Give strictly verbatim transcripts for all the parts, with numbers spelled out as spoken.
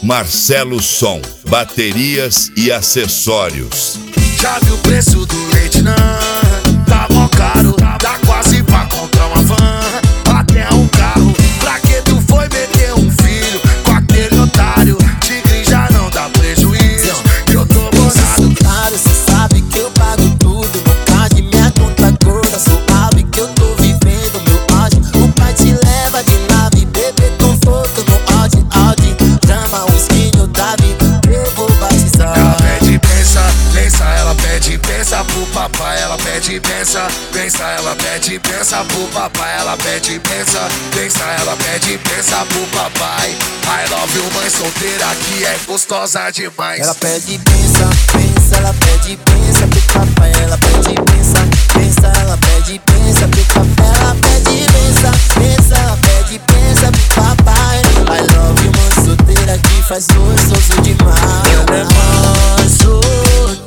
Marcelo Som, baterias e acessórios. Já viu o preço do leite, não? Tá mó caro, tá quase pra comprar uma van, até um carro. Pra que tu foi meter um filho com aquele otário? Tigre já não dá prejuízo, eu tô bolado. Claro, cê sabe que eu pago tudo, no card minha conta gorda. Suave que eu tô vivendo meu auge. O pai te leva de nave, bebê conforto no Audi, Audi. Chama o skinho da vida, eu vou batizar. Ela pede pensa, pensa, ela pede pensa pro papai. Ela pede pensa, pensa, ela pede pensa pro papai. Ela pede pensa, pensa, ela pede pensa pro papai. I love you, mãe solteira que é gostosa demais. Ela pede pensa, pensa, ela pede pensa pro papai. Ela pede pensa, pensa, ela pede pensa pro papai. Ela pede pensa, pensa, ela pede pensa pro papai. I love you, mãe solteira que faz gostoso demais. Ela é mãe solteira,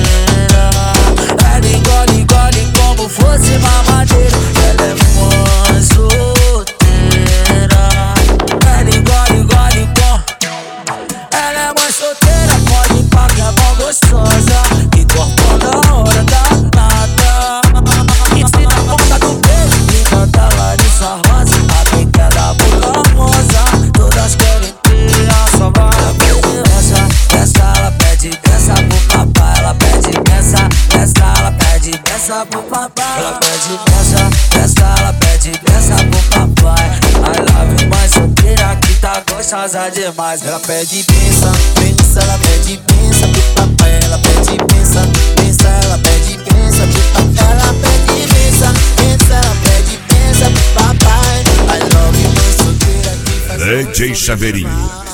ela engole, engole como fosse mamadeira. Ela é mãe solteira, ela engole, engole com. Ela é mãe solteira, pode pagar mó gostosa, que corpão da hora danada. E se na ponta do beijo, linda da Larissa Rosa, a bica da boca rosa, todas querem ter a sua vara. Essa, ela pede peça pro papai. Ela pede peça, peça, ela pede peça pro papai. Ela pede peça, peça, ela pede peça pro papai. I love you, mãe solteira que tá gostosa demais. Ela pede pensa, pensa, ela pede pensa pro papai. Ela pede pensa, pensa, ela pede pensa pro papai. Ela pede pensa, pensa, ela pede pensa pro papai. I love you, mãe solteira que faz D J Chaveirinho.